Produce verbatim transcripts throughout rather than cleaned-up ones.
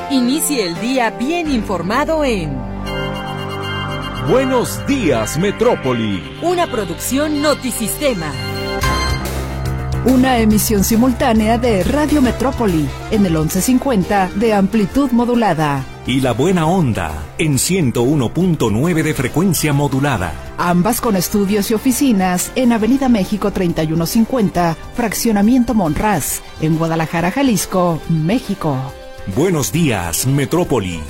Inicie el día bien informado en Buenos Días, Metrópoli. Una producción Notisistema. Una emisión simultánea de Radio Metrópoli en el once cincuenta de amplitud modulada. Y La Buena Onda en ciento uno punto nueve de frecuencia modulada. Ambas con estudios y oficinas en Avenida México treinta y uno cincuenta, Fraccionamiento Monraz, en Guadalajara, Jalisco, México. Buenos días, Metrópoli.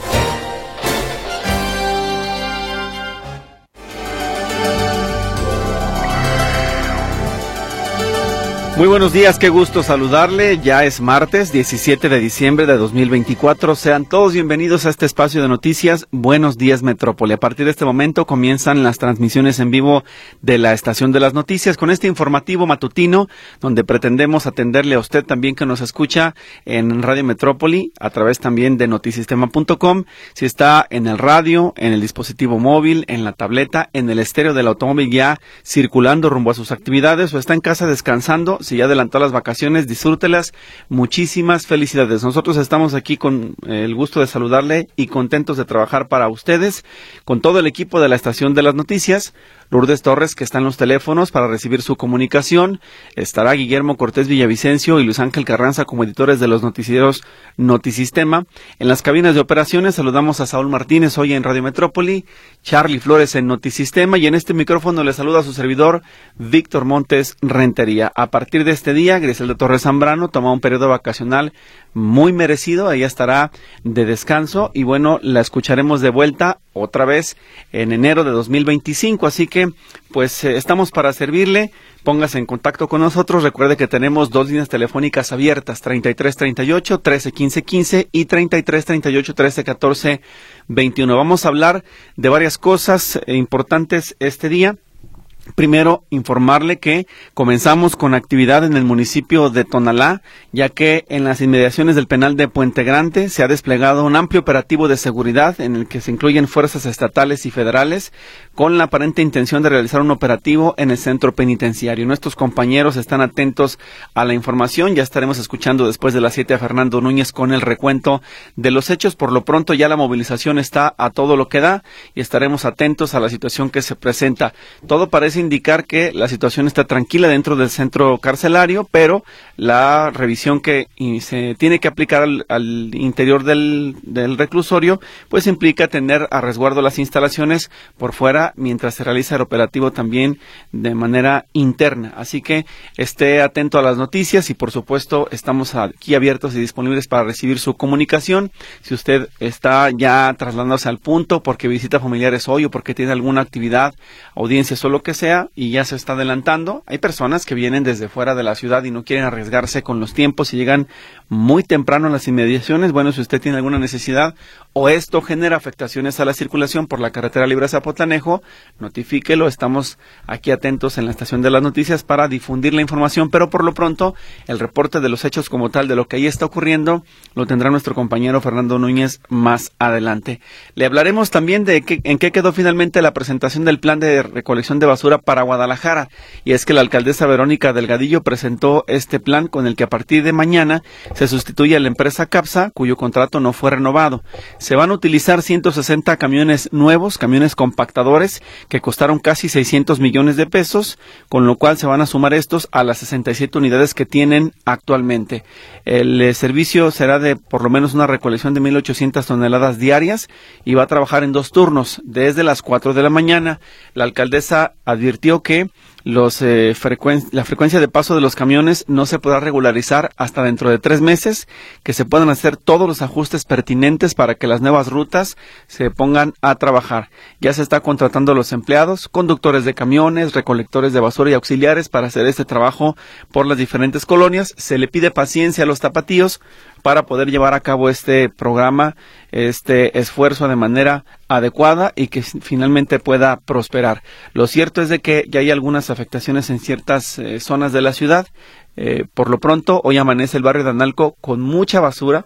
Muy buenos días, qué gusto saludarle. Ya es martes diecisiete de diciembre de dos mil veinticuatro. Sean todos bienvenidos a este espacio de noticias Buenos Días Metrópoli. A partir de este momento comienzan las transmisiones en vivo de la Estación de las Noticias con este informativo matutino donde pretendemos atenderle a usted también que nos escucha en Radio Metrópoli a través también de notisistema punto com. Si está en el radio, en el dispositivo móvil, en la tableta, en el estéreo del automóvil ya circulando rumbo a sus actividades o está en casa descansando. Si ya adelantó las vacaciones, disfrútelas. Muchísimas felicidades. Nosotros estamos aquí con el gusto de saludarle y contentos de trabajar para ustedes, con todo el equipo de la Estación de las Noticias. Lourdes Torres, que está en los teléfonos para recibir su comunicación. Estará Guillermo Cortés Villavicencio y Luis Ángel Carranza como editores de los noticieros Notisistema. En las cabinas de operaciones saludamos a Saúl Martínez hoy en Radio Metrópoli, Charlie Flores en Notisistema y en este micrófono le saluda a su servidor Víctor Montes Rentería. A partir de este día, Griselda Torres Zambrano toma un periodo vacacional muy merecido, ella estará de descanso y bueno, la escucharemos de vuelta otra vez en enero de dos mil veinticinco, así que pues eh, estamos para servirle. Póngase en contacto con nosotros, recuerde que tenemos dos líneas telefónicas abiertas, treinta y tres treinta y ocho, trece quince quince y treinta y tres treinta y ocho, trece catorce veintiuno. Vamos a hablar de varias cosas eh, importantes este día. Primero, informarle que comenzamos con actividad en el municipio de Tonalá, ya que en las inmediaciones del penal de Puente Grande se ha desplegado un amplio operativo de seguridad en el que se incluyen fuerzas estatales y federales con la aparente intención de realizar un operativo en el centro penitenciario. Nuestros compañeros están atentos a la información, ya estaremos escuchando después de las siete a Fernando Núñez con el recuento de los hechos. Por lo pronto ya la movilización está a todo lo que da y estaremos atentos a la situación que se presenta. Todo parece indicar que la situación está tranquila dentro del centro carcelario, pero la revisión que se tiene que aplicar al, al interior del, del reclusorio, pues implica tener a resguardo las instalaciones por fuera mientras se realiza el operativo también de manera interna. Así que esté atento a las noticias y por supuesto estamos aquí abiertos y disponibles para recibir su comunicación. Si usted está ya trasladándose al punto porque visita familiares hoy o porque tiene alguna actividad, audiencias o lo que sea, y ya se está adelantando. Hay personas que vienen desde fuera de la ciudad y no quieren arriesgarse con los tiempos y llegan muy temprano a las inmediaciones. Bueno, si usted tiene alguna necesidad o esto genera afectaciones a la circulación por la carretera Libre Zapotlanejo, notifíquelo. Estamos aquí atentos en la Estación de las Noticias para difundir la información, pero por lo pronto el reporte de los hechos como tal de lo que ahí está ocurriendo lo tendrá nuestro compañero Fernando Núñez más adelante. Le hablaremos también de que, en qué quedó finalmente la presentación del plan de recolección de basura para Guadalajara, y es que la alcaldesa Verónica Delgadillo presentó este plan con el que a partir de mañana se sustituye a la empresa CAPSA, cuyo contrato no fue renovado. Se van a utilizar ciento sesenta camiones nuevos, camiones compactadores, que costaron casi seiscientos millones de pesos, con lo cual se van a sumar estos a las sesenta y siete unidades que tienen actualmente. El eh, servicio será de por lo menos una recolección de mil ochocientas toneladas diarias y va a trabajar en dos turnos, desde las cuatro de la mañana. La alcaldesa advirtió que los eh, frecuen la frecuencia de paso de los camiones no se podrá regularizar hasta dentro de tres meses, que se puedan hacer todos los ajustes pertinentes para que las nuevas rutas se pongan a trabajar. Ya se está contratando a los empleados, conductores de camiones, recolectores de basura y auxiliares para hacer este trabajo por las diferentes colonias. Se le pide paciencia a los tapatíos para poder llevar a cabo este programa, este esfuerzo de manera adecuada y que finalmente pueda prosperar. Lo cierto es de que ya hay algunas afectaciones en ciertas eh, zonas de la ciudad. Eh, por lo pronto, hoy amanece el barrio de Analco con mucha basura,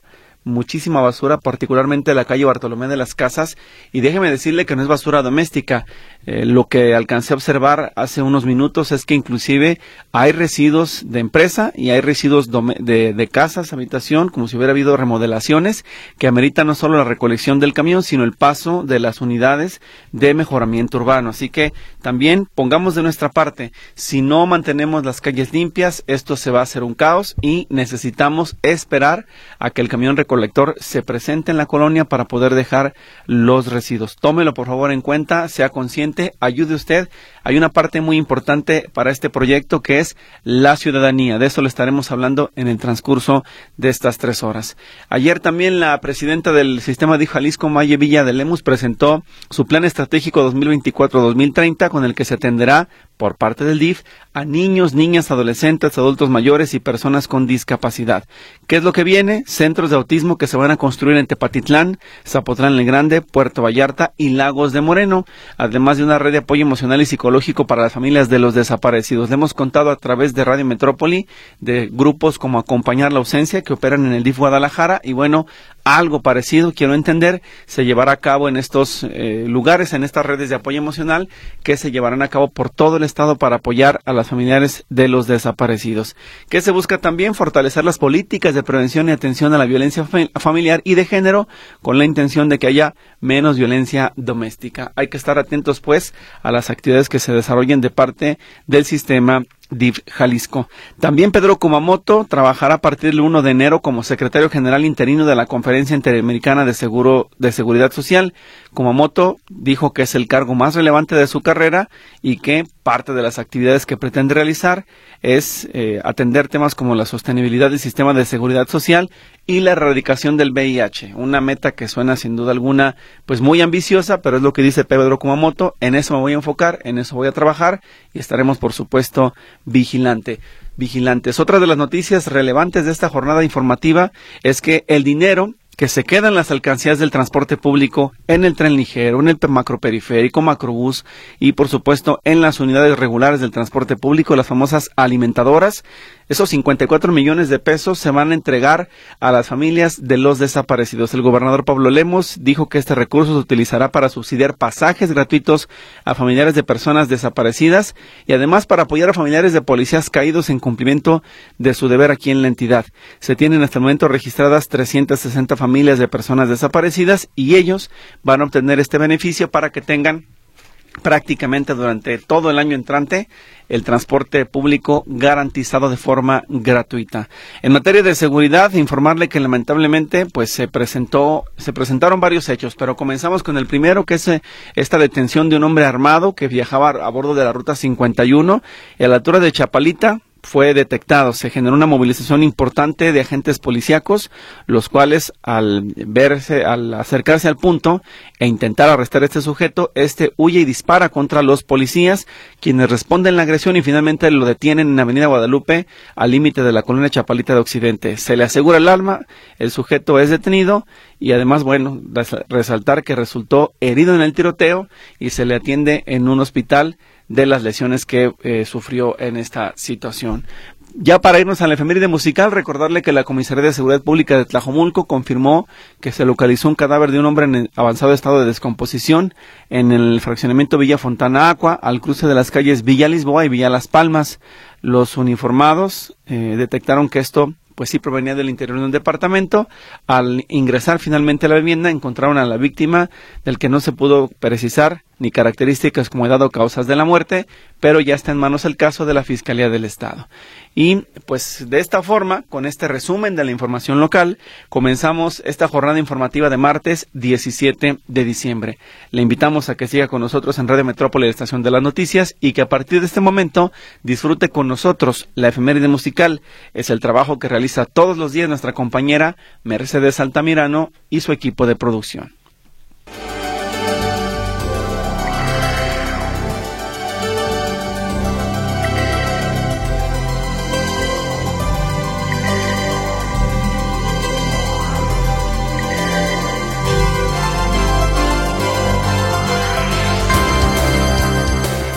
muchísima basura, particularmente en la calle Bartolomé de las Casas, y déjeme decirle que no es basura doméstica. Eh, lo que alcancé a observar hace unos minutos es que inclusive hay residuos de empresa y hay residuos de, de casas, habitación, como si hubiera habido remodelaciones que ameritan no solo la recolección del camión, sino el paso de las unidades de mejoramiento urbano. Así que también pongamos de nuestra parte. Si no mantenemos las calles limpias, esto se va a hacer un caos y necesitamos esperar a que el camión recolector se presente en la colonia para poder dejar los residuos. Tómelo por favor en cuenta, sea consciente, ayude usted. Hay una parte muy importante para este proyecto que es la ciudadanía. De eso le estaremos hablando en el transcurso de estas tres horas. Ayer también la presidenta del sistema D I F Jalisco, Maye Villa de Lemus, presentó su plan estratégico dos mil veinticuatro a dos mil treinta, con el que se atenderá por parte del D I F a niños, niñas, adolescentes, adultos mayores y personas con discapacidad. ¿Qué es lo que viene? Centros de autismo que se van a construir en Tepatitlán, Zapotlán el Grande, Puerto Vallarta y Lagos de Moreno, además de una red de apoyo emocional y psicológico para las familias de los desaparecidos. Le hemos contado a través de Radio Metrópoli de grupos como Acompañar la Ausencia que operan en el D I F Guadalajara, y bueno, algo parecido, quiero entender, se llevará a cabo en estos eh, lugares, en estas redes de apoyo emocional que se llevarán a cabo por todo el estado para apoyar a las familiares de los desaparecidos. ¿Qué se busca también? Fortalecer las políticas de prevención y atención a la violencia familiar y de género, con la intención de que haya menos violencia doméstica. Hay que estar atentos pues a las actividades que se desarrollen de parte del sistema D I F Jalisco. También Pedro Kumamoto trabajará a partir del primero de enero como secretario general interino de la Conferencia Interamericana de Seguro de Seguridad Social. Kumamoto dijo que es el cargo más relevante de su carrera y que parte de las actividades que pretende realizar es eh, atender temas como la sostenibilidad del sistema de seguridad social y la erradicación del V I H, una meta que suena sin duda alguna pues muy ambiciosa, pero es lo que dice Pedro Kumamoto. En eso me voy a enfocar, en eso voy a trabajar y estaremos por supuesto vigilante, vigilantes. Otra de las noticias relevantes de esta jornada informativa es que el dinero que se queda en las alcancías del transporte público, en el tren ligero, en el macroperiférico, macrobús y por supuesto en las unidades regulares del transporte público, las famosas alimentadoras, esos cincuenta y cuatro millones de pesos se van a entregar a las familias de los desaparecidos. El gobernador Pablo Lemos dijo que este recurso se utilizará para subsidiar pasajes gratuitos a familiares de personas desaparecidas y además para apoyar a familiares de policías caídos en cumplimiento de su deber aquí en la entidad. Se tienen hasta el momento registradas trescientas sesenta familias de personas desaparecidas y ellos van a obtener este beneficio para que tengan prácticamente durante todo el año entrante el transporte público garantizado de forma gratuita. En materia de seguridad, informarle que lamentablemente pues se presentó, se presentaron varios hechos, pero comenzamos con el primero, que es eh, esta detención de un hombre armado que viajaba a bordo de la ruta cincuenta y uno a la altura de Chapalita. Fue detectado, se generó una movilización importante de agentes policíacos, los cuales al verse, al acercarse al punto e intentar arrestar a este sujeto, este huye y dispara contra los policías, quienes responden la agresión y finalmente lo detienen en Avenida Guadalupe, al límite de la colonia Chapalita de Occidente. Se le asegura el arma, el sujeto es detenido y además, bueno, resaltar que resultó herido en el tiroteo y se le atiende en un hospital de las lesiones que eh, sufrió en esta situación. Ya para irnos a la efeméride musical, recordarle que la Comisaría de Seguridad Pública de Tlajomulco confirmó que se localizó un cadáver de un hombre en avanzado estado de descomposición en el fraccionamiento Villa Fontana Aqua, al cruce de las calles Villa Lisboa y Villa Las Palmas. Los uniformados eh, detectaron que esto pues sí provenía del interior de un departamento. Al ingresar finalmente a la vivienda, encontraron a la víctima, del que no se pudo precisar ni características como edad o causas de la muerte, pero ya está en manos el caso de la Fiscalía del Estado. Y pues de esta forma, con este resumen de la información local, comenzamos esta jornada informativa de martes diecisiete de diciembre. Le invitamos a que siga con nosotros en Radio Metrópoli, la estación de las noticias, y que a partir de este momento disfrute con nosotros la efeméride musical. Es el trabajo que realiza todos los días nuestra compañera Mercedes Altamirano y su equipo de producción.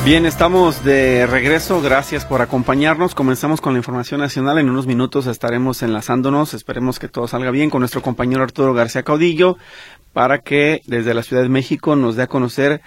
Bien, estamos de regreso, gracias por acompañarnos. Comenzamos con la información nacional, en unos minutos estaremos enlazándonos, esperemos que todo salga bien con nuestro compañero Arturo García Caudillo, para que desde la Ciudad de México nos dé a conocer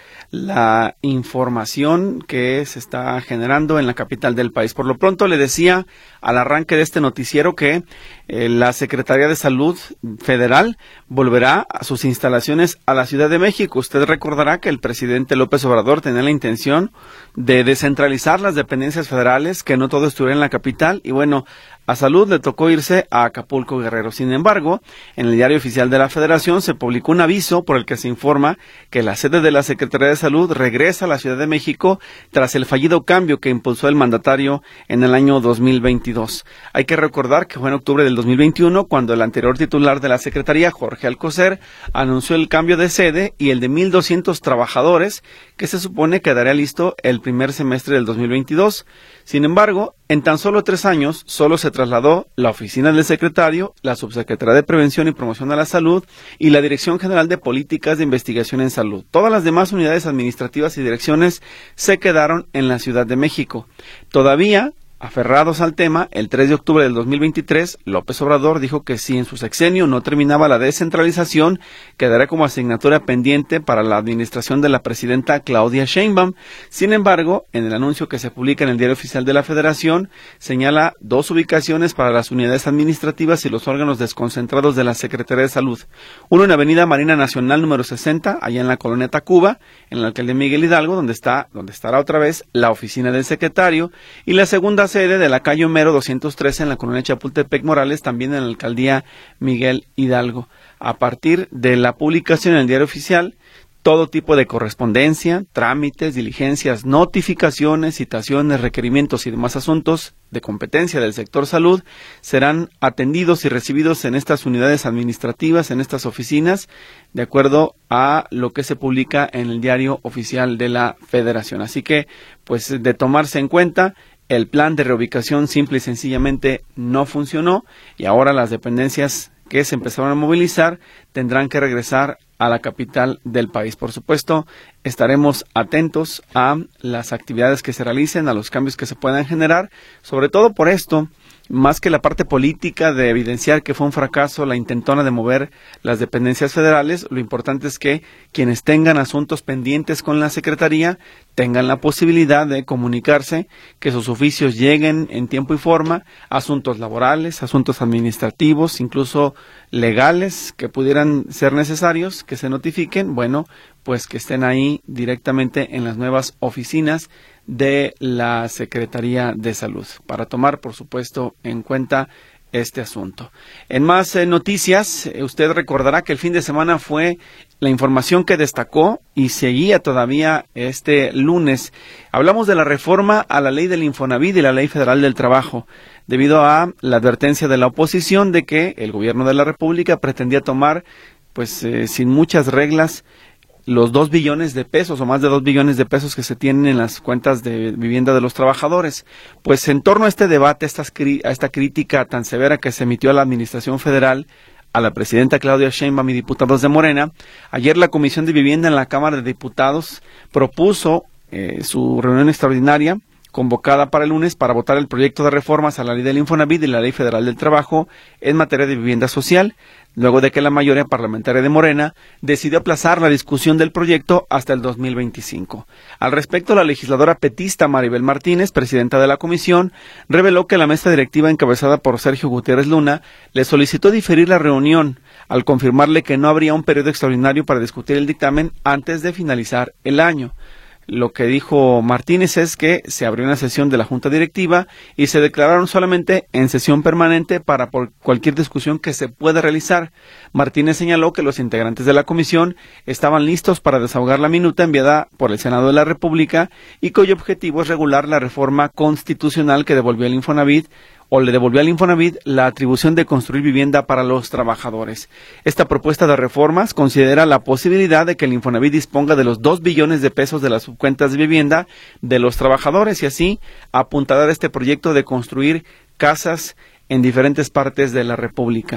la información que se está generando en la capital del país. Por lo pronto le decía al arranque de este noticiero que eh, la Secretaría de Salud Federal volverá a sus instalaciones a la Ciudad de México. Usted recordará que el presidente López Obrador tenía la intención de descentralizar las dependencias federales, que no todo estuviera en la capital, y bueno, a Salud le tocó irse a Acapulco, Guerrero. Sin embargo, en el Diario Oficial de la Federación se publicó un aviso por el que se informa que la sede de la Secretaría de Salud regresa a la Ciudad de México tras el fallido cambio que impulsó el mandatario en el año dos mil veintidós. Hay que recordar que fue en octubre del dos mil veintiuno cuando el anterior titular de la Secretaría, Jorge Alcocer, anunció el cambio de sede y el de mil doscientos trabajadores que se supone quedaría listo el primer semestre del dos mil veintidós. Sin embargo, en tan solo tres años, solo se trasladó la oficina del secretario, la subsecretaría de Prevención y Promoción a la Salud y la Dirección General de Políticas de Investigación en Salud. Todas las demás unidades administrativas y direcciones se quedaron en la Ciudad de México. Todavía, aferrados al tema, el tres de octubre del dos mil veintitrés, López Obrador dijo que si en su sexenio no terminaba la descentralización, quedaría como asignatura pendiente para la administración de la presidenta Claudia Sheinbaum. Sin embargo, en el anuncio que se publica en el Diario Oficial de la Federación, señala dos ubicaciones para las unidades administrativas y los órganos desconcentrados de la Secretaría de Salud. Uno en Avenida Marina Nacional número sesenta, allá en la colonia Tacuba, en la alcaldía Miguel Hidalgo, donde está, donde estará otra vez la oficina del secretario, y la segunda sede de la calle Homero doscientos trece en la colonia Chapultepec Morales, también en la alcaldía Miguel Hidalgo. A partir de la publicación en el Diario Oficial, todo tipo de correspondencia, trámites, diligencias, notificaciones, citaciones, requerimientos y demás asuntos de competencia del sector salud serán atendidos y recibidos en estas unidades administrativas, en estas oficinas, de acuerdo a lo que se publica en el Diario Oficial de la Federación. Así que, pues, de tomarse en cuenta, el plan de reubicación simple y sencillamente no funcionó y ahora las dependencias que se empezaron a movilizar tendrán que regresar a la capital del país. Por supuesto, estaremos atentos a las actividades que se realicen, a los cambios que se puedan generar, sobre todo por esto, más que la parte política de evidenciar que fue un fracaso la intentona de mover las dependencias federales, lo importante es que quienes tengan asuntos pendientes con la Secretaría tengan la posibilidad de comunicarse, que sus oficios lleguen en tiempo y forma, asuntos laborales, asuntos administrativos, incluso legales que pudieran ser necesarios, que se notifiquen, bueno, pues que estén ahí directamente en las nuevas oficinas de la Secretaría de Salud, para tomar, por supuesto, en cuenta este asunto. En más eh, noticias, eh, usted recordará que el fin de semana fue la información que destacó y seguía todavía este lunes. Hablamos de la reforma a la ley del Infonavit y la ley federal del trabajo, debido a la advertencia de la oposición de que el gobierno de la República pretendía tomar, pues, eh, sin muchas reglas, los dos billones de pesos o más de dos billones de pesos que se tienen en las cuentas de vivienda de los trabajadores. Pues en torno a este debate, a, estas, a esta crítica tan severa que se emitió a la Administración Federal, a la presidenta Claudia Sheinbaum y diputados de Morena, ayer la Comisión de Vivienda en la Cámara de Diputados propuso eh, su reunión extraordinaria convocada para el lunes para votar el proyecto de reformas a la ley del Infonavit y la ley federal del trabajo en materia de vivienda social, luego de que la mayoría parlamentaria de Morena decidió aplazar la discusión del proyecto hasta el dos mil veinticinco. Al respecto, la legisladora petista Maribel Martínez, presidenta de la comisión, reveló que la mesa directiva encabezada por Sergio Gutiérrez Luna le solicitó diferir la reunión al confirmarle que no habría un periodo extraordinario para discutir el dictamen antes de finalizar el año. Lo que dijo Martínez es que se abrió una sesión de la Junta Directiva y se declararon solamente en sesión permanente para por cualquier discusión que se pueda realizar. Martínez señaló que los integrantes de la comisión estaban listos para desahogar la minuta enviada por el Senado de la República y cuyo objetivo es regular la reforma constitucional que devolvió el Infonavit o le devolvió al Infonavit la atribución de construir vivienda para los trabajadores. Esta propuesta de reformas considera la posibilidad de que el Infonavit disponga de los dos billones de pesos de las subcuentas de vivienda de los trabajadores y así apuntalar este proyecto de construir casas en diferentes partes de la República.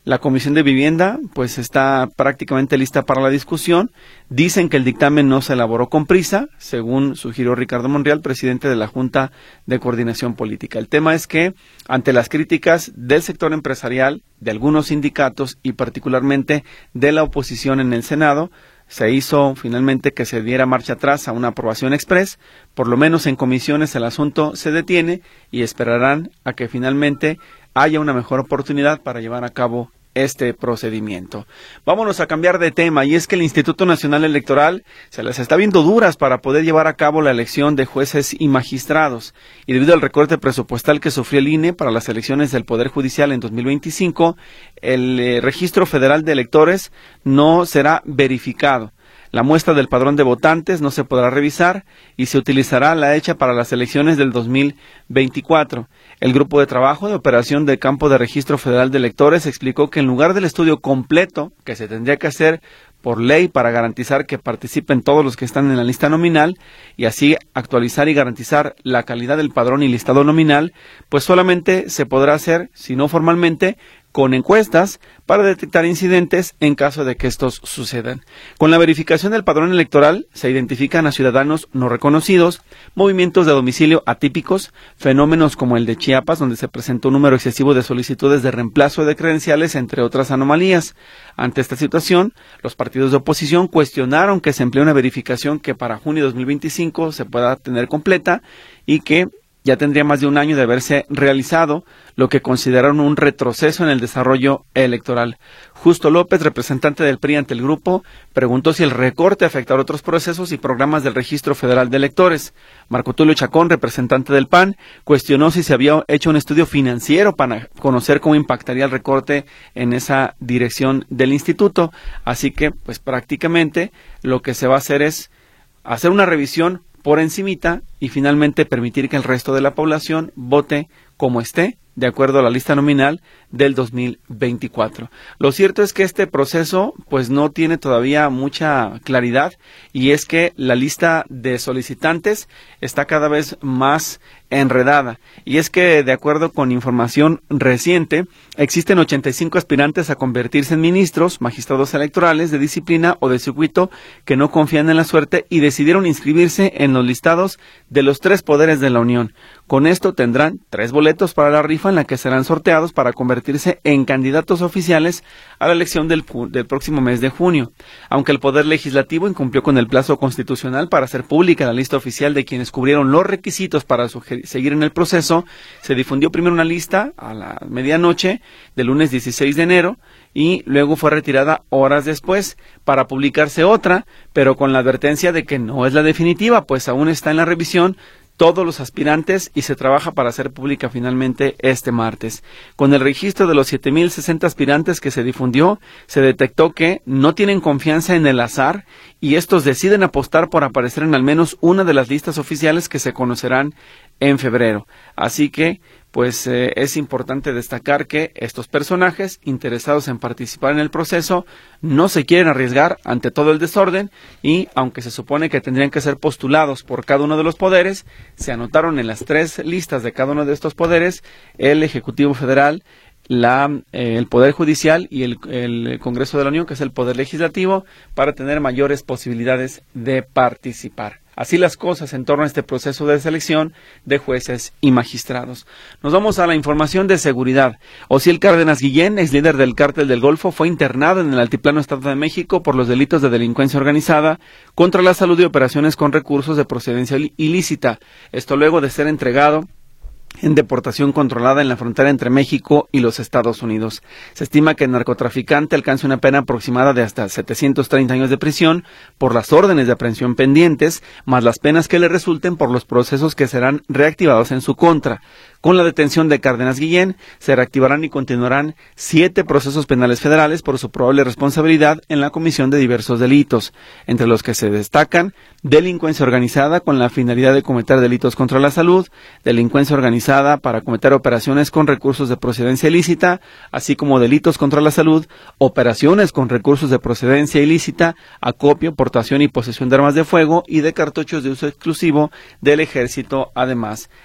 La Comisión de Vivienda pues está prácticamente lista para la discusión. Dicen que el dictamen no se elaboró con prisa, según sugirió Ricardo Monreal, presidente de la Junta de Coordinación Política. El tema es que, ante las críticas del sector empresarial, de algunos sindicatos y particularmente de la oposición en el Senado, se hizo finalmente que se diera marcha atrás a una aprobación express. Por lo menos en comisiones el asunto se detiene y esperarán a que finalmente haya una mejor oportunidad para llevar a cabo este procedimiento. Vámonos a cambiar de tema, y es que el Instituto Nacional Electoral se les está viendo duras para poder llevar a cabo la elección de jueces y magistrados, y debido al recorte presupuestal que sufrió el I N E para las elecciones del Poder Judicial en dos mil veinticinco, el eh, Registro Federal de Electores no será verificado. La muestra del padrón de votantes no se podrá revisar y se utilizará la hecha para las elecciones del dos mil veinticuatro. El grupo de trabajo de operación del campo de Registro Federal de Electores explicó que en lugar del estudio completo que se tendría que hacer por ley para garantizar que participen todos los que están en la lista nominal y así actualizar y garantizar la calidad del padrón y listado nominal, pues solamente se podrá hacer, si no formalmente, con encuestas para detectar incidentes en caso de que estos sucedan. Con la verificación del padrón electoral se identifican a ciudadanos no reconocidos, movimientos de domicilio atípicos, fenómenos como el de Chiapas, donde se presentó un número excesivo de solicitudes de reemplazo de credenciales, entre otras anomalías. Ante esta situación, los partidos de oposición cuestionaron que se emplee una verificación que para junio de dos mil veinticinco se pueda tener completa y que ya tendría más de un año de haberse realizado, lo que consideraron un retroceso en el desarrollo electoral. Justo López, representante del P R I ante el grupo, preguntó si el recorte afectará otros procesos y programas del Registro Federal de Electores. Marco Tulio Chacón, representante del P A N, cuestionó si se había hecho un estudio financiero para conocer cómo impactaría el recorte en esa dirección del instituto. Así que, pues prácticamente, lo que se va a hacer es hacer una revisión por encimita y finalmente permitir que el resto de la población vote como esté, de acuerdo a la lista nominal del dos mil veinticuatro. Lo cierto es que este proceso pues no tiene todavía mucha claridad, y es que la lista de solicitantes está cada vez más enredada, y es que de acuerdo con información reciente existen ochenta y cinco aspirantes a convertirse en ministros, magistrados electorales de disciplina o de circuito que no confían en la suerte y decidieron inscribirse en los listados de los tres poderes de la Unión. Con esto tendrán tres boletos para la rifa en la que serán sorteados para convertirse en candidatos oficiales a la elección del, del próximo mes de junio. Aunque el Poder Legislativo incumplió con el plazo constitucional para hacer pública la lista oficial de quienes cubrieron los requisitos para seguir en el proceso, se difundió primero una lista a la medianoche del lunes dieciséis de enero y luego fue retirada horas después para publicarse otra, pero con la advertencia de que no es la definitiva, pues aún está en la revisión todos los aspirantes y se trabaja para hacer pública finalmente este martes. Con el registro de los siete mil sesenta aspirantes que se difundió, se detectó que no tienen confianza en el azar y estos deciden apostar por aparecer en al menos una de las listas oficiales que se conocerán en febrero. Así que pues eh, es importante destacar que estos personajes interesados en participar en el proceso no se quieren arriesgar ante todo el desorden y, aunque se supone que tendrían que ser postulados por cada uno de los poderes, se anotaron en las tres listas de cada uno de estos poderes: el Ejecutivo Federal, la, eh, el Poder Judicial y el, el Congreso de la Unión, que es el Poder Legislativo, para tener mayores posibilidades de participar. Así las cosas en torno a este proceso de selección de jueces y magistrados. Nos vamos a la información de seguridad. Osiel Cárdenas Guillén, ex líder del Cártel del Golfo, fue internado en el Altiplano Estado de México por los delitos de delincuencia organizada contra la salud y operaciones con recursos de procedencia ilícita. Esto luego de ser entregado en deportación controlada en la frontera entre México y los Estados Unidos. Se estima que el narcotraficante alcanza una pena aproximada de hasta setecientos treinta años de prisión por las órdenes de aprehensión pendientes, más las penas que le resulten por los procesos que serán reactivados en su contra. Con la detención de Cárdenas Guillén, se reactivarán y continuarán siete procesos penales federales por su probable responsabilidad en la comisión de diversos delitos, entre los que se destacan delincuencia organizada con la finalidad de cometer delitos contra la salud, delincuencia organizada para cometer operaciones con recursos de procedencia ilícita, así como delitos contra la salud, operaciones con recursos de procedencia ilícita, acopio, portación y posesión de armas de fuego y de cartuchos de uso exclusivo del Ejército, además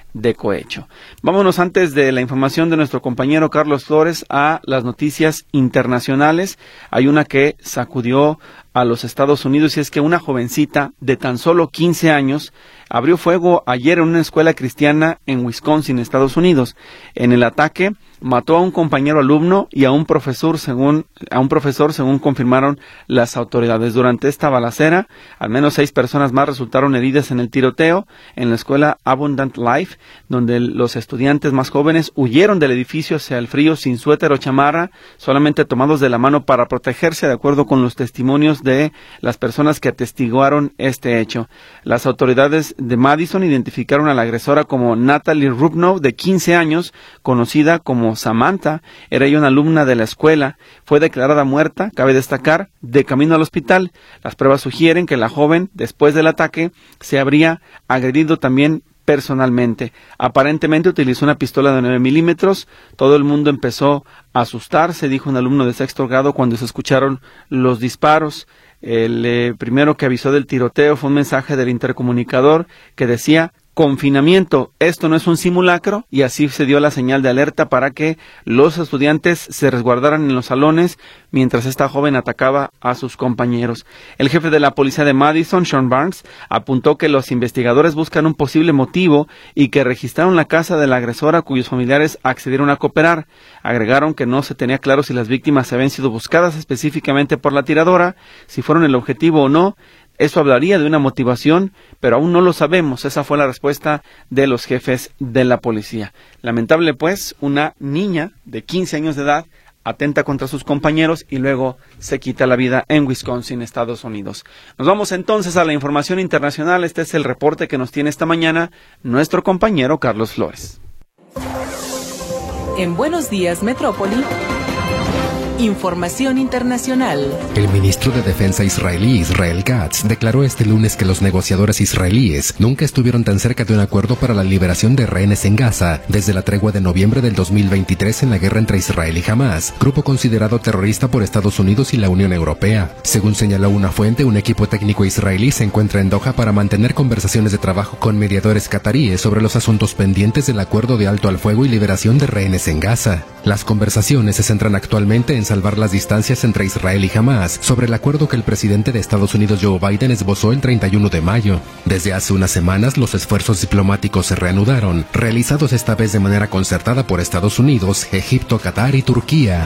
de cohecho. Vámonos antes de la información de nuestro compañero Carlos Flores a las noticias internacionales. Hay una que sacudió a los Estados Unidos y es que una jovencita de tan solo quince años abrió fuego ayer en una escuela cristiana en Wisconsin, Estados Unidos. En el ataque mató a un compañero alumno y a un profesor, según a un profesor, según confirmaron las autoridades. Durante esta balacera, al menos seis personas más resultaron heridas en el tiroteo en la escuela Abundant Life, donde los estudiantes más jóvenes huyeron del edificio hacia el frío sin suéter o chamarra, solamente tomados de la mano para protegerse, de acuerdo con los testimonios de las personas que atestiguaron este hecho. Las autoridades de Madison identificaron a la agresora como Natalie Rubnow, de quince años, conocida como Samantha. Era ella una alumna de la escuela. Fue declarada muerta, cabe destacar, de camino al hospital. Las pruebas sugieren que la joven, después del ataque, se habría agredido también personalmente. Aparentemente utilizó una pistola de nueve milímetros. Todo el mundo empezó a asustarse, dijo un alumno de sexto grado cuando se escucharon los disparos. El eh, primero que avisó del tiroteo fue un mensaje del intercomunicador que decía: confinamiento, esto no es un simulacro, y así se dio la señal de alerta para que los estudiantes se resguardaran en los salones mientras esta joven atacaba a sus compañeros. El jefe de la policía de Madison, Sean Barnes, apuntó que los investigadores buscan un posible motivo y que registraron la casa de la agresora cuyos familiares accedieron a cooperar. Agregaron que no se tenía claro si las víctimas habían sido buscadas específicamente por la tiradora, si fueron el objetivo o no. Eso hablaría de una motivación, pero aún no lo sabemos. Esa fue la respuesta de los jefes de la policía. Lamentable, pues, una niña de quince años de edad atenta contra sus compañeros y luego se quita la vida en Wisconsin, Estados Unidos. Nos vamos entonces a la información internacional. Este es el reporte que nos tiene esta mañana nuestro compañero Carlos Flores. En Buenos Días, Metrópoli. Información internacional. El ministro de Defensa israelí Israel Katz declaró este lunes que los negociadores israelíes nunca estuvieron tan cerca de un acuerdo para la liberación de rehenes en Gaza desde la tregua de noviembre del dos mil veintitrés en la guerra entre Israel y Hamás, grupo considerado terrorista por Estados Unidos y la Unión Europea. Según señaló una fuente, un equipo técnico israelí se encuentra en Doha para mantener conversaciones de trabajo con mediadores cataríes sobre los asuntos pendientes del acuerdo de alto al fuego y liberación de rehenes en Gaza. Las conversaciones se centran actualmente en salvar las distancias entre Israel y Hamás sobre el acuerdo que el presidente de Estados Unidos Joe Biden esbozó el treinta y uno de mayo. Desde hace unas semanas los esfuerzos diplomáticos se reanudaron, realizados esta vez de manera concertada por Estados Unidos, Egipto, Qatar y Turquía.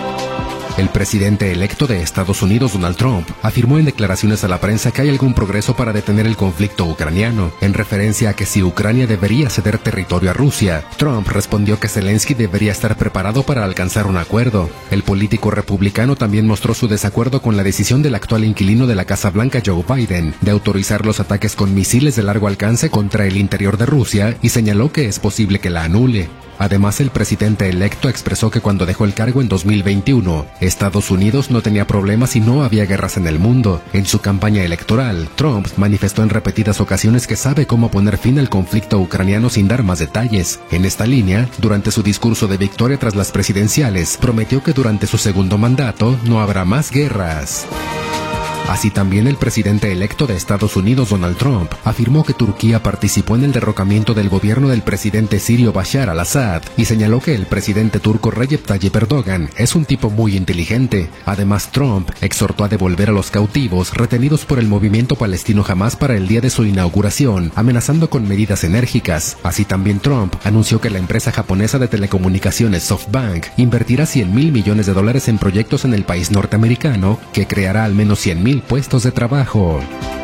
El presidente electo de Estados Unidos, Donald Trump, afirmó en declaraciones a la prensa que hay algún progreso para detener el conflicto ucraniano, en referencia a que si Ucrania debería ceder territorio a Rusia. Trump respondió que Zelensky debería estar preparado para alcanzar un acuerdo. El político republicano también mostró su desacuerdo con la decisión del actual inquilino de la Casa Blanca, Joe Biden, de autorizar los ataques con misiles de largo alcance contra el interior de Rusia y señaló que es posible que la anule. Además, el presidente electo expresó que cuando dejó el cargo en dos mil veintiuno, Estados Unidos no tenía problemas y no había guerras en el mundo. En su campaña electoral, Trump manifestó en repetidas ocasiones que sabe cómo poner fin al conflicto ucraniano sin dar más detalles. En esta línea, durante su discurso de victoria tras las presidenciales, prometió que durante su segundo mandato no habrá más guerras. Así también el presidente electo de Estados Unidos, Donald Trump, afirmó que Turquía participó en el derrocamiento del gobierno del presidente sirio Bashar al-Assad y señaló que el presidente turco Recep Tayyip Erdogan es un tipo muy inteligente. Además, Trump exhortó a devolver a los cautivos retenidos por el movimiento palestino Hamás para el día de su inauguración, amenazando con medidas enérgicas. Así también Trump anunció que la empresa japonesa de telecomunicaciones SoftBank invertirá cien mil millones de dólares en proyectos en el país norteamericano que creará al menos cien mil puestos de trabajo.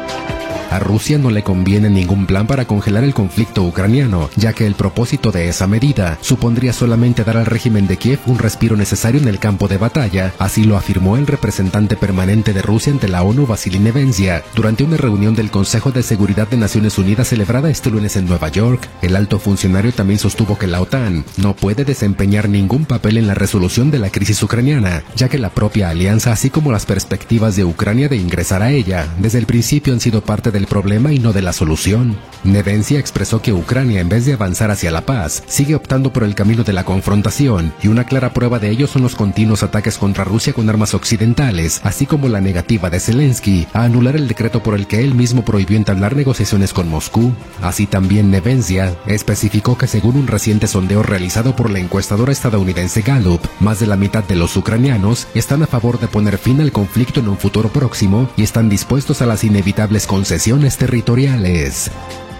A Rusia no le conviene ningún plan para congelar el conflicto ucraniano, ya que el propósito de esa medida supondría solamente dar al régimen de Kiev un respiro necesario en el campo de batalla, así lo afirmó el representante permanente de Rusia ante la ONU, Vasily Nevencia, durante una reunión del Consejo de Seguridad de Naciones Unidas celebrada este lunes en Nueva York. El alto funcionario también sostuvo que la OTAN no puede desempeñar ningún papel en la resolución de la crisis ucraniana, ya que la propia alianza, así como las perspectivas de Ucrania de ingresar a ella, desde el principio han sido parte de del problema y no de la solución. Nevencia expresó que Ucrania, en vez de avanzar hacia la paz, sigue optando por el camino de la confrontación, y una clara prueba de ello son los continuos ataques contra Rusia con armas occidentales, así como la negativa de Zelensky a anular el decreto por el que él mismo prohibió entablar negociaciones con Moscú. Así también Nevencia especificó que según un reciente sondeo realizado por la encuestadora estadounidense Gallup, más de la mitad de los ucranianos están a favor de poner fin al conflicto en un futuro próximo y están dispuestos a las inevitables concesiones territoriales.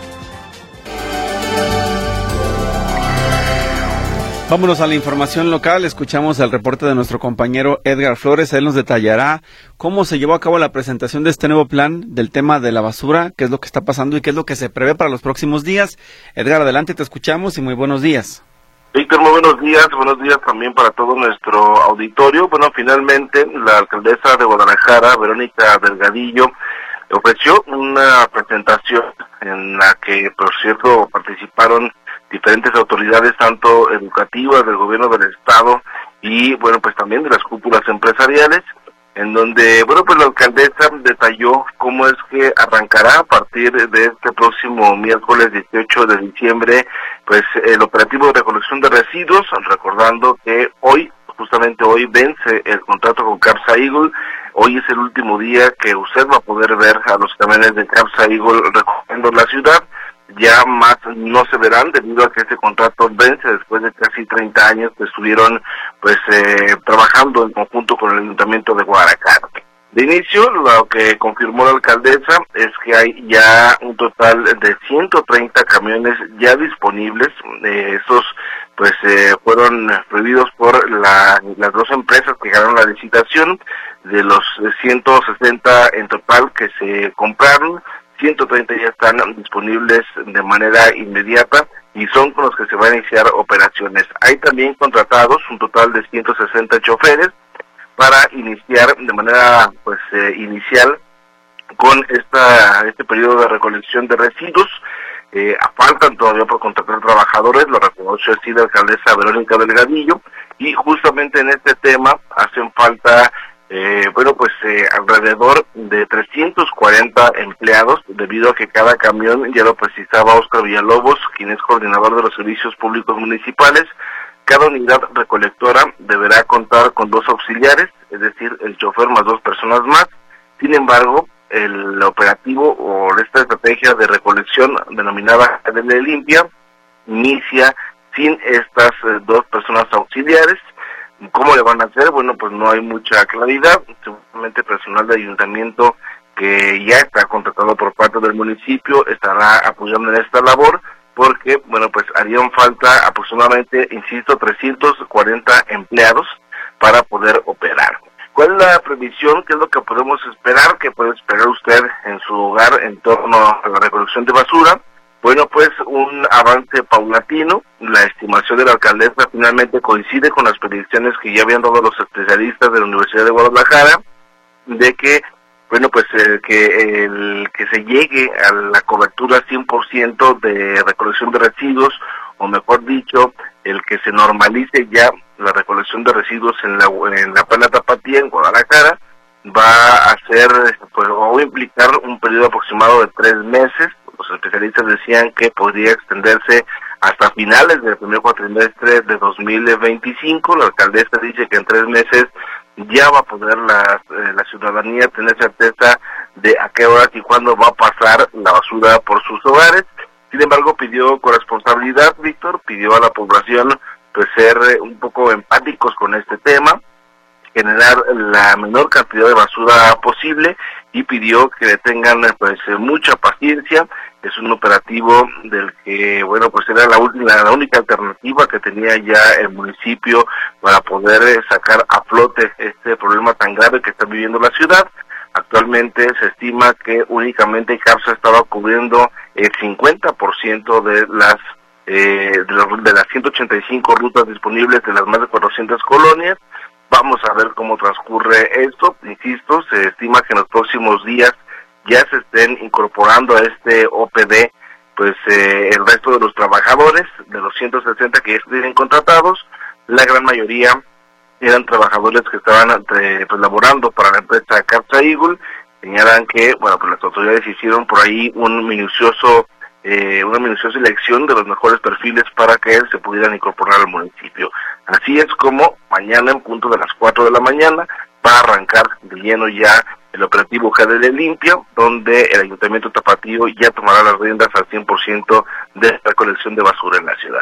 Vámonos a la información local. Escuchamos el reporte de nuestro compañero Edgar Flores. Él nos detallará cómo se llevó a cabo la presentación de este nuevo plan del tema de la basura, qué es lo que está pasando y qué es lo que se prevé para los próximos días. Edgar, adelante, te escuchamos y muy buenos días. Víctor, muy buenos días, buenos días también para todo nuestro auditorio. Bueno, finalmente la alcaldesa de Guadalajara, Verónica Delgadillo, ofreció una presentación en la que, por cierto, participaron diferentes autoridades, tanto educativas del gobierno del estado y, bueno, pues también de las cúpulas empresariales, en donde, bueno, pues la alcaldesa detalló cómo es que arrancará a partir de este próximo miércoles dieciocho de diciembre, pues el operativo de recolección de residuos, recordando que hoy, justamente hoy, vence el contrato con Capsa Eagle. Hoy es el último día que usted va a poder ver a los camiones de Capsa Eagle recorriendo la ciudad. Ya más no se verán debido a que este contrato vence después de casi treinta años que estuvieron pues eh, trabajando en conjunto con el Ayuntamiento de Guadalajara. De inicio, lo que confirmó la alcaldesa es que hay ya un total de ciento treinta camiones ya disponibles. Eh, estos pues eh, fueron prohibidos por la, las dos empresas que ganaron la licitación. De los ciento sesenta en total que se compraron, ciento treinta ya están disponibles de manera inmediata y son con los que se van a iniciar operaciones. Hay también contratados un total de ciento sesenta choferes para iniciar de manera pues eh, inicial con esta este periodo de recolección de residuos. Eh, faltan todavía por contratar trabajadores, lo reconoció así la alcaldesa Verónica Delgadillo, y justamente en este tema hacen falta Eh, bueno, pues eh, alrededor de trescientos cuarenta empleados, debido a que cada camión, ya lo precisaba Óscar Villalobos, quien es coordinador de los servicios públicos municipales, cada unidad recolectora deberá contar con dos auxiliares, es decir, el chofer más dos personas más. Sin embargo, el operativo o esta estrategia de recolección denominada cadena limpia inicia sin estas eh, dos personas auxiliares. ¿Cómo le van a hacer? Bueno, pues no hay mucha claridad. Seguramente personal de ayuntamiento que ya está contratado por parte del municipio estará apoyando en esta labor, porque, bueno, pues harían falta aproximadamente, insisto, trescientos cuarenta empleados para poder operar. ¿Cuál es la previsión? ¿Qué es lo que podemos esperar? ¿Qué puede esperar usted en su hogar en torno a la recolección de basura? Bueno, pues un avance paulatino. La estimación de la alcaldesa finalmente coincide con las predicciones que ya habían dado los especialistas de la Universidad de Guadalajara, de que, bueno, pues eh, que el que se llegue a la cobertura cien por ciento de recolección de residuos, o mejor dicho, el que se normalice ya la recolección de residuos en la en la plana Tapatía, en Guadalajara, va a ser, pues, o va a implicar un periodo aproximado de tres meses. Los especialistas decían que podría extenderse hasta finales del primer cuatrimestre de dos mil veinticinco. La alcaldesa dice que en tres meses ya va a poder la, eh, la ciudadanía tener certeza de a qué horas y cuándo va a pasar la basura por sus hogares. Sin embargo, pidió corresponsabilidad, Víctor, pidió a la población pues ser eh, un poco empáticos con este tema, generar la menor cantidad de basura posible, y pidió que tengan pues mucha paciencia. Es un operativo del que, bueno, pues era la última, la única alternativa que tenía ya el municipio para poder eh, sacar a flote este problema tan grave que está viviendo la ciudad. Actualmente se estima que únicamente Capsa estaba cubriendo el cincuenta por ciento de las eh, de, los, de las ciento ochenta y cinco rutas disponibles de las más de cuatrocientas colonias. Vamos a ver cómo transcurre esto. Insisto, se estima que en los próximos días ya se estén incorporando a este O P D pues eh, el resto de los trabajadores, de los ciento sesenta que ya tienen contratados. La gran mayoría eran trabajadores que estaban eh, pues, laborando para la empresa Capsa Eagle, señalan que, bueno, pues las autoridades hicieron por ahí un minucioso, eh, una minuciosa elección de los mejores perfiles para que se pudieran incorporar al municipio. Así es como mañana en punto de las cuatro de la mañana va a arrancar de lleno ya el operativo G D L Limpia, donde el Ayuntamiento Tapatío ya tomará las riendas al cien por ciento de la recolección de basura en la ciudad.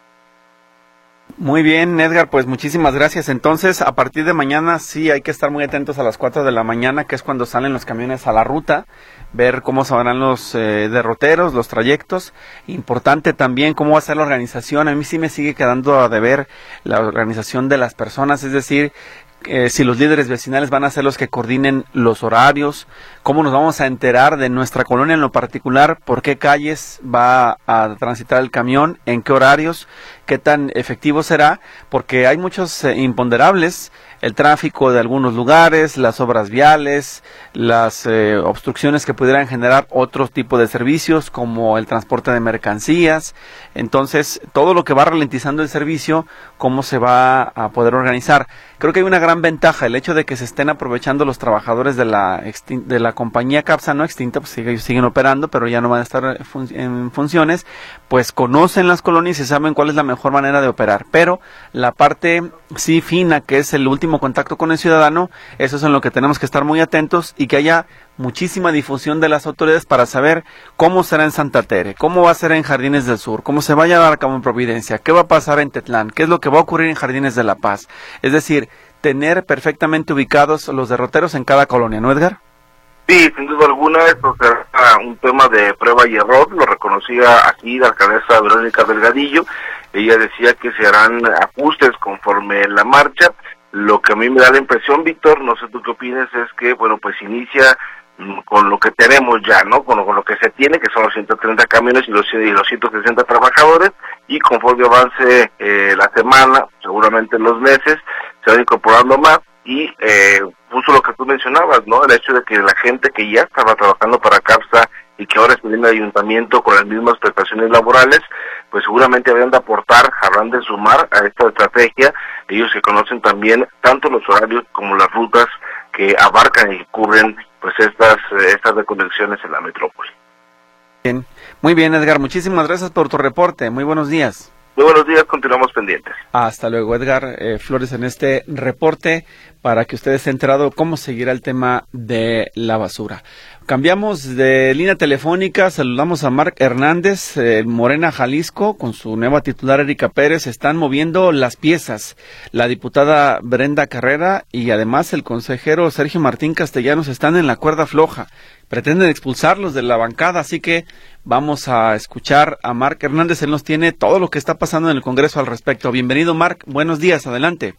Muy bien, Edgar, pues muchísimas gracias. Entonces, a partir de mañana sí hay que estar muy atentos a las cuatro de la mañana, que es cuando salen los camiones a la ruta, ver cómo se van los eh, derroteros, los trayectos. Importante también cómo va a ser la organización. A mí sí me sigue quedando a deber la organización de las personas, es decir, Eh, si los líderes vecinales van a ser los que coordinen los horarios, cómo nos vamos a enterar de nuestra colonia en lo particular, por qué calles va a transitar el camión, en qué horarios, qué tan efectivo será, porque hay muchos eh, imponderables, el tráfico de algunos lugares, las obras viales, las eh, obstrucciones que pudieran generar otro tipo de servicios como el transporte de mercancías. Entonces, todo lo que va ralentizando el servicio, cómo se va a poder organizar. Creo que hay una gran ventaja, el hecho de que se estén aprovechando los trabajadores de la de la compañía CAPSA, no extinta, pues ellos siguen operando, pero ya no van a estar fun en funciones, pues conocen las colonias y saben cuál es la mejor manera de operar. Pero la parte sí fina, que es el último contacto con el ciudadano, eso es en lo que tenemos que estar muy atentos y que haya muchísima difusión de las autoridades para saber cómo será en Santa Tere, cómo va a ser en Jardines del Sur, cómo se va a llevar a cabo en Providencia, qué va a pasar en Tetlán, qué es lo que va a ocurrir en Jardines de la Paz. Es decir, tener perfectamente ubicados los derroteros en cada colonia, ¿no, Edgar? Sí, sin duda alguna, esto será un tema de prueba y error, lo reconocía aquí la alcaldesa Verónica Delgadillo. Ella decía que se harán ajustes conforme la marcha. Lo que a mí me da la impresión, Víctor, no sé tú qué opinas, es que, bueno, pues inicia con lo que tenemos ya, ¿no? Con lo, con lo que se tiene, que son los ciento treinta camiones y los, y los ciento sesenta trabajadores, y conforme avance eh, la semana, seguramente los meses, se van incorporando más, y eh, justo lo que tú mencionabas, ¿no? El hecho de que la gente que ya estaba trabajando para CAPSA y que ahora está en el ayuntamiento con las mismas prestaciones laborales, pues seguramente habrán de aportar, habrán de sumar a esta estrategia, ellos que conocen también tanto los horarios como las rutas que abarcan y cubren pues estas estas reconexiones en la metrópoli. Bien, muy bien, Edgar, muchísimas gracias por tu reporte, muy buenos días. Muy buenos días, continuamos pendientes. Hasta luego, Edgar eh, Flores, en este reporte para que ustedes se enterado cómo seguirá el tema de la basura. Cambiamos de línea telefónica, saludamos a Marc Hernández, eh, Morena, Jalisco, con su nueva titular Erika Pérez. Están moviendo las piezas, la diputada Brenda Carrera y además el consejero Sergio Martín Castellanos están en la cuerda floja. Pretenden expulsarlos de la bancada, así que vamos a escuchar a Marc Hernández. Él nos tiene todo lo que está pasando en el Congreso al respecto. Bienvenido, Marc, buenos días, adelante.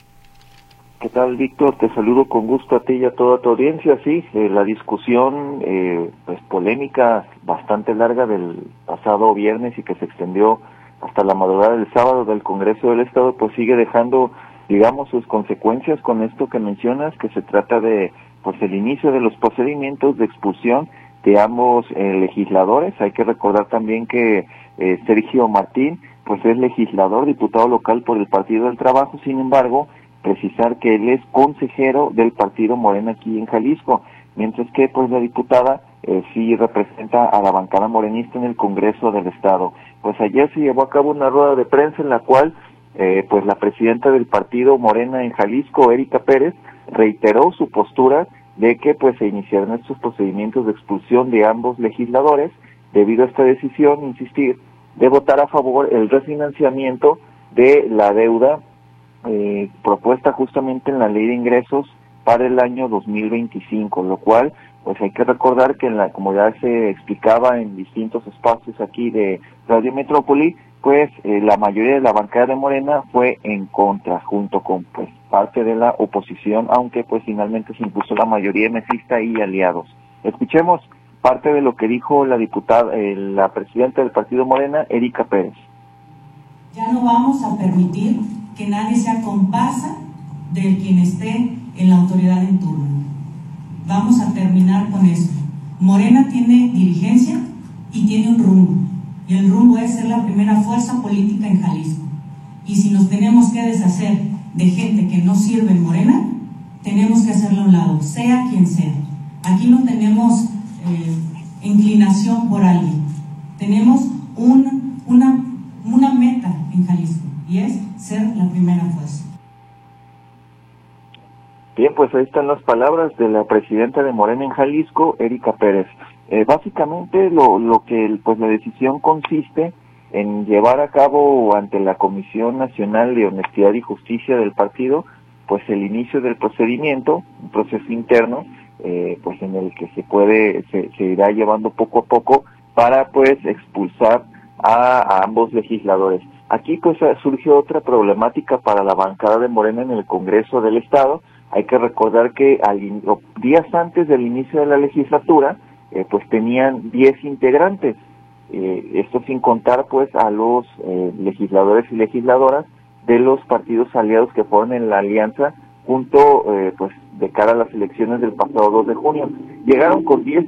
¿Qué tal, Víctor? Te saludo con gusto a ti y a toda tu audiencia. Sí, eh, la discusión eh, pues polémica bastante larga del pasado viernes y que se extendió hasta la madrugada del sábado del Congreso del Estado, pues sigue dejando, digamos, sus consecuencias con esto que mencionas, que se trata de pues el inicio de los procedimientos de expulsión de ambos eh, legisladores. Hay que recordar también que eh, Sergio Martín pues es legislador, diputado local por el Partido del Trabajo. Sin embargo, precisar que él es consejero del Partido Morena aquí en Jalisco, mientras que pues la diputada eh, sí representa a la bancada morenista en el Congreso del Estado. Pues ayer se llevó a cabo una rueda de prensa en la cual eh, pues la presidenta del Partido Morena en Jalisco, Erika Pérez, reiteró su postura de que pues se iniciaron estos procedimientos de expulsión de ambos legisladores debido a esta decisión, insistir, de votar a favor el refinanciamiento de la deuda eh, propuesta justamente en la Ley de Ingresos para el año dos mil veinticinco, lo cual pues hay que recordar que en la, como ya se explicaba en distintos espacios aquí de Radio Metrópoli, pues eh, la mayoría de la bancada de Morena fue en contra, junto con pues parte de la oposición, aunque pues finalmente se impuso la mayoría mesista y aliados. Escuchemos parte de lo que dijo la diputada, eh, la presidenta del Partido Morena, Erika Pérez. Ya no vamos a permitir que nadie sea comparsa de quien esté en la autoridad en turno. Vamos a terminar con esto. Morena tiene dirigencia y tiene un rumbo. Y el rumbo es ser la primera fuerza política en Jalisco. Y si nos tenemos que deshacer de gente que no sirve en Morena, tenemos que hacerlo a un lado, sea quien sea. Aquí no tenemos eh, inclinación por alguien, tenemos un, una, una meta en Jalisco y es ser la primera fuerza. Bien, pues ahí están las palabras de la presidenta de Morena en Jalisco, Erika Pérez. Eh, básicamente lo, lo que pues la decisión consiste en llevar a cabo ante la Comisión Nacional de Honestidad y Justicia del partido, pues el inicio del procedimiento, un proceso interno, eh, pues en el que se puede, se, se irá llevando poco a poco para pues expulsar a, a ambos legisladores. Aquí pues surge otra problemática para la bancada de Morena en el Congreso del Estado. Hay que recordar que al, días antes del inicio de la legislatura, eh, pues tenían diez integrantes, eh, esto sin contar pues a los eh, legisladores y legisladoras de los partidos aliados que fueron en la alianza junto eh, pues de cara a las elecciones del pasado dos de junio. Llegaron con diez,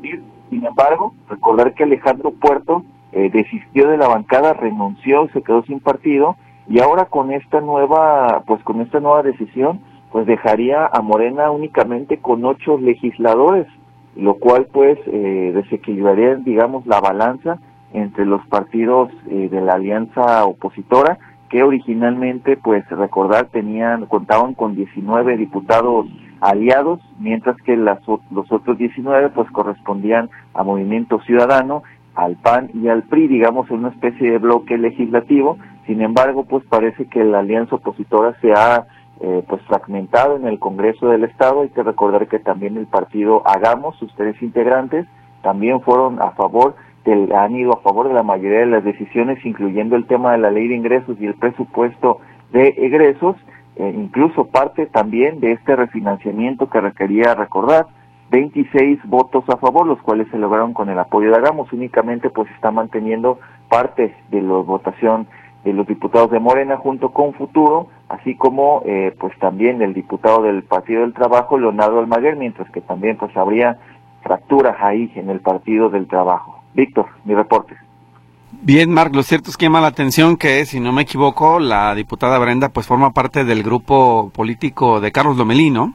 sin embargo, recordar que Alejandro Puerto eh, desistió de la bancada, renunció, se quedó sin partido, y ahora con esta nueva, pues con esta nueva decisión, pues dejaría a Morena únicamente con ocho legisladores, lo cual pues eh, desequilibraría, digamos, la balanza entre los partidos eh, de la alianza opositora, que originalmente, pues recordar, tenían, contaban con diecinueve diputados aliados, mientras que las, los otros diecinueve pues correspondían a Movimiento Ciudadano, al P A N y al P R I, digamos, en una especie de bloque legislativo. Sin embargo, pues parece que la alianza opositora se ha eh, pues fragmentado en el Congreso del Estado. Hay que recordar que también el partido Hagamos, sus tres integrantes, también fueron a favor del, han ido a favor de la mayoría de las decisiones, incluyendo el tema de la ley de ingresos y el presupuesto de egresos, eh, incluso parte también de este refinanciamiento que requería, recordar, veintiséis votos a favor, los cuales se lograron con el apoyo de Hagamos. Únicamente pues está manteniendo parte de la votación de los diputados de Morena junto con Futuro, así como eh, pues también el diputado del Partido del Trabajo, Leonardo Almaguer, mientras que también pues habría fracturas ahí en el Partido del Trabajo. Víctor, mi reporte. Bien, Marc, lo cierto es que llama la atención que, si no me equivoco, la diputada Brenda pues forma parte del grupo político de Carlos Lomelí, ¿no?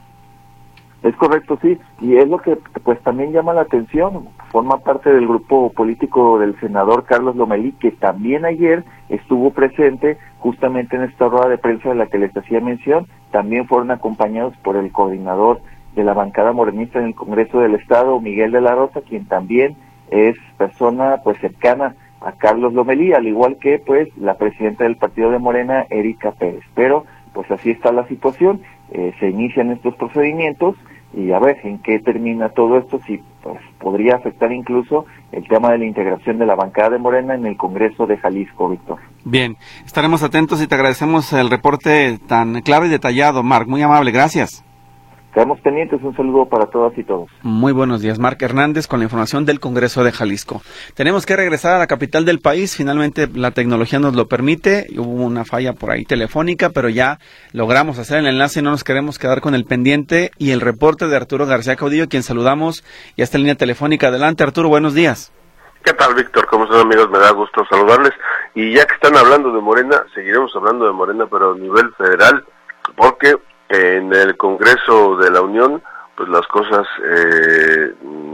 Es correcto, sí, y es lo que pues también llama la atención, forma parte del grupo político del senador Carlos Lomelí, que también ayer estuvo presente justamente en esta rueda de prensa de la que les hacía mención. También fueron acompañados por el coordinador de la bancada morenista en el Congreso del Estado, Miguel de la Rosa, quien también es persona pues cercana a Carlos Lomelí, al igual que pues la presidenta del partido de Morena, Erika Pérez. Pero pues así está la situación, eh, se inician estos procedimientos y a ver en qué termina todo esto, si pues podría afectar incluso el tema de la integración de la bancada de Morena en el Congreso de Jalisco, Víctor. Bien, estaremos atentos y te agradecemos el reporte tan claro y detallado, Marc, muy amable, gracias. Quedamos pendientes, un saludo para todas y todos. Muy buenos días, Marc Hernández con la información del Congreso de Jalisco. Tenemos que regresar a la capital del país, finalmente la tecnología nos lo permite, hubo una falla por ahí telefónica, pero ya logramos hacer el enlace y no nos queremos quedar con el pendiente y el reporte de Arturo García Caudillo, quien saludamos, y esta línea telefónica. Adelante, Arturo, buenos días. ¿Qué tal, Víctor? ¿Cómo están, amigos? Me da gusto saludarles. Y ya que están hablando de Morena, seguiremos hablando de Morena, pero a nivel federal, porque en el Congreso de la Unión, pues las cosas eh,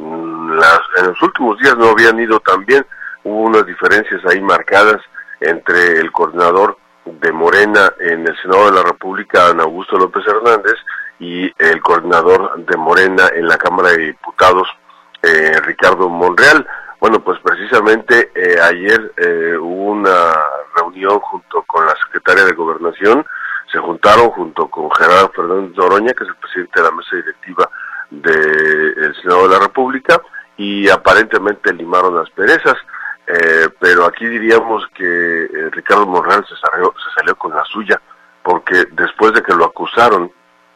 las, en los últimos días no habían ido tan bien. Hubo unas diferencias ahí marcadas entre el coordinador de Morena en el Senado de la República, Adán Augusto López Hernández, y el coordinador de Morena en la Cámara de Diputados, eh, Ricardo Monreal. Bueno, pues precisamente eh, ayer eh, hubo una reunión junto con la secretaria de Gobernación. Se juntaron junto con Gerardo Fernández Noroña, que es el presidente de la mesa directiva del Senado de la República, y aparentemente limaron las perezas, eh, pero aquí diríamos que eh, Ricardo Monreal se salió, se salió con la suya, porque después de que lo acusaron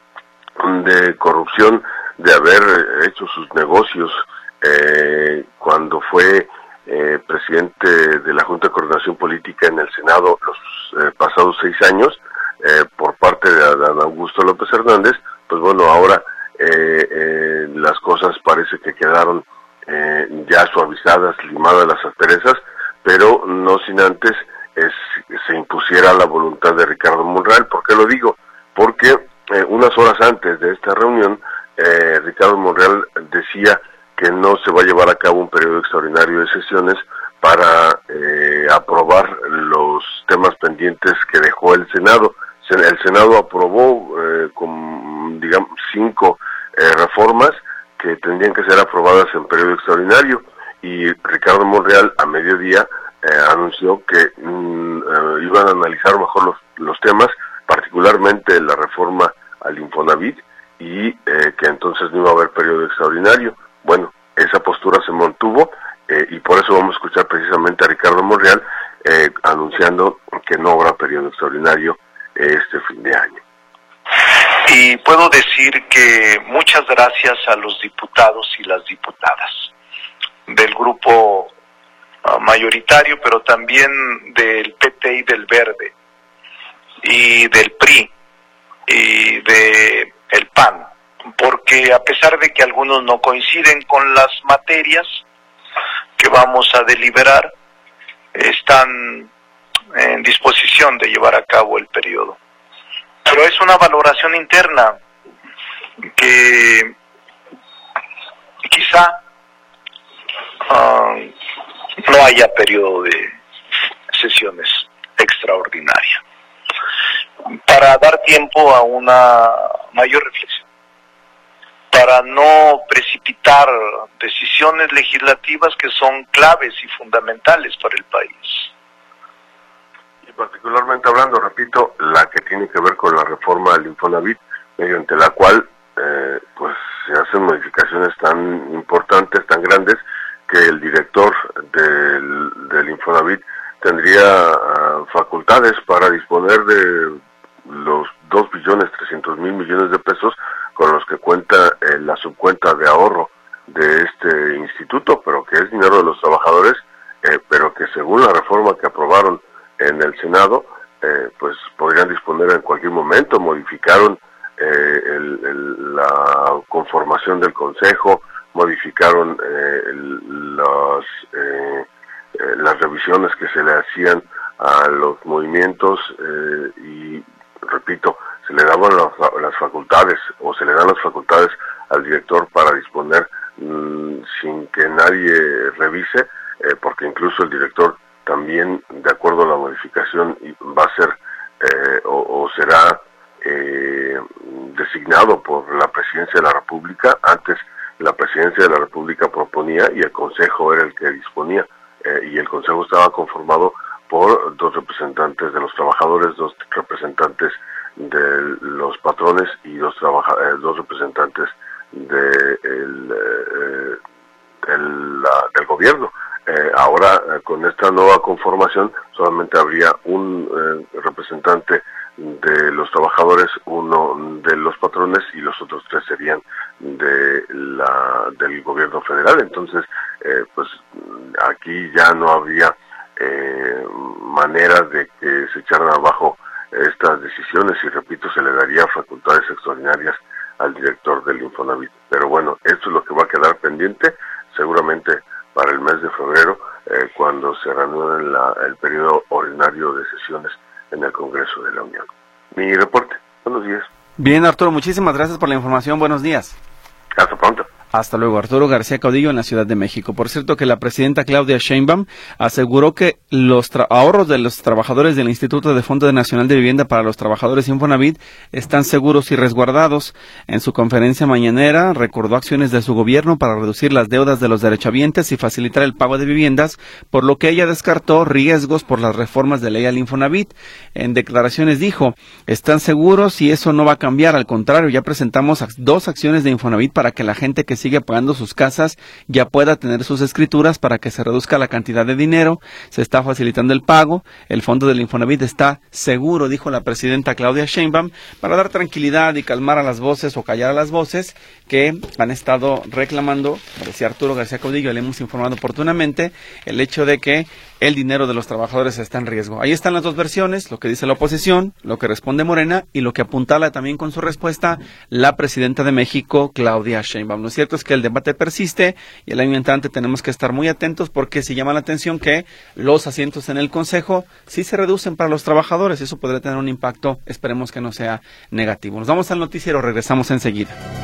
de corrupción, de haber hecho sus negocios eh, cuando fue eh, presidente de la Junta de Coordinación Política en el Senado los eh, pasados seis años, Eh, por parte de Adán Augusto López Hernández, pues bueno, ahora eh, eh, las cosas parece que quedaron eh, ya suavizadas, limadas las asperezas, pero no sin antes es, se impusiera la voluntad de Ricardo Monreal. ¿Por qué lo digo? Porque eh, unas horas antes de esta reunión, eh, Ricardo Monreal decía que no se va a llevar a cabo un periodo extraordinario de sesiones para eh, aprobar los temas pendientes que dejó el Senado. El Senado aprobó eh, con, digamos, cinco eh, reformas que tendrían que ser aprobadas en periodo extraordinario, y Ricardo Monreal a mediodía eh, anunció que mm, eh, iban a analizar mejor los, los temas, particularmente la reforma al Infonavit, y eh, que entonces no iba a haber periodo extraordinario. Bueno, esa postura se mantuvo, eh, y por eso vamos a escuchar precisamente a Ricardo Monreal eh, anunciando que no habrá periodo extraordinario este fin de año. Y puedo decir que muchas gracias a los diputados y las diputadas del grupo uh, mayoritario, pero también del P T y del Verde, y del P R I, y de el P A N, porque a pesar de que algunos no coinciden con las materias que vamos a deliberar, están en disposición de llevar a cabo el periodo. Pero es una valoración interna que quizá uh, no haya periodo de sesiones extraordinaria, para dar tiempo a una mayor reflexión, para no precipitar decisiones legislativas que son claves y fundamentales para el país. Y particularmente hablando, repito, la que tiene que ver con la reforma del Infonavit, mediante la cual eh, pues se hacen modificaciones tan importantes, tan grandes, que el director del, del Infonavit tendría uh, facultades para disponer de los dos billones trescientos mil millones de pesos con los que cuenta eh, la subcuenta de ahorro de este instituto, pero que es dinero de los trabajadores, eh, pero que según la reforma que aprobaron en el Senado, eh, pues podrían disponer en cualquier momento. Modificaron eh, el, el, la conformación del Consejo, modificaron eh, el, las, eh, eh, las revisiones que se le hacían a los movimientos eh, y, repito, se le daban las, las facultades, o se le dan las facultades al director para disponer mmm, sin que nadie revise, eh, porque incluso el director también, de acuerdo a la modificación, va a ser eh, o, o será eh, designado por la Presidencia de la República. Antes la Presidencia de la República proponía y el Consejo era el que disponía, eh, y el Consejo estaba conformado por dos representantes de los trabajadores, dos representantes de los patrones y dos, trabaja eh, dos representantes de el, eh, el, la, del gobierno. Eh, ahora, eh, con esta nueva conformación, solamente habría un eh, representante de los trabajadores, uno de los patrones, y los otros tres serían de la del gobierno federal. Entonces, eh, pues aquí ya no habría eh, manera de que se echaran abajo estas decisiones, y repito, se le daría facultades extraordinarias al director del Infonavit. Pero bueno, esto es lo que va a quedar pendiente, seguramente para el mes de febrero, eh, cuando se reanude la, el periodo ordinario de sesiones en el Congreso de la Unión. Mi reporte. Buenos días. Bien, Arturo, muchísimas gracias por la información. Buenos días. Hasta pronto. Hasta luego. Arturo García Caudillo en la Ciudad de México. Por cierto, que la presidenta Claudia Sheinbaum aseguró que los ahorros de los trabajadores del Instituto de Fondo Nacional de Vivienda para los Trabajadores Infonavit están seguros y resguardados. En su conferencia mañanera recordó acciones de su gobierno para reducir las deudas de los derechohabientes y facilitar el pago de viviendas, por lo que ella descartó riesgos por las reformas de ley al Infonavit. En declaraciones dijo: están seguros y eso no va a cambiar, al contrario, ya presentamos dos acciones de Infonavit para que la gente que sigue pagando sus casas ya pueda tener sus escrituras, para que se reduzca la cantidad de dinero. Se está facilitando el pago. El fondo del Infonavit está seguro, dijo la presidenta Claudia Sheinbaum, para dar tranquilidad y calmar a las voces o callar a las voces que han estado reclamando, decía Arturo García Caudillo, le hemos informado oportunamente, el hecho de que el dinero de los trabajadores está en riesgo. Ahí están las dos versiones, lo que dice la oposición, lo que responde Morena y lo que apuntala también con su respuesta la presidenta de México, Claudia Sheinbaum. Lo cierto es que el debate persiste y el año entrante tenemos que estar muy atentos, porque se llama la atención que los asientos en el Consejo sí se reducen para los trabajadores. Eso podría tener un impacto, esperemos que no sea negativo. Nos vamos al noticiero, regresamos enseguida.